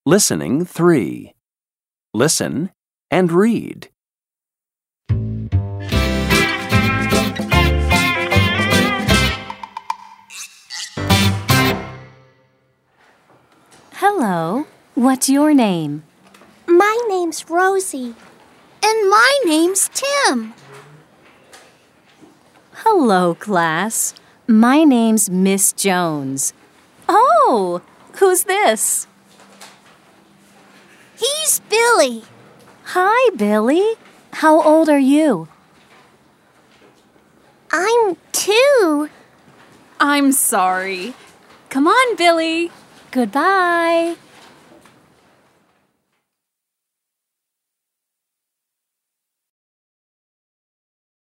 Listening 3. Listen and read. Hello. What's your name? My name's Rosie. And my name's Tim. Hello, class. My name's Miss Jones. Oh, who's this? He's Billy. Hi, Billy. How old are you? I'm 2. I'm sorry. Come on, Billy. Goodbye.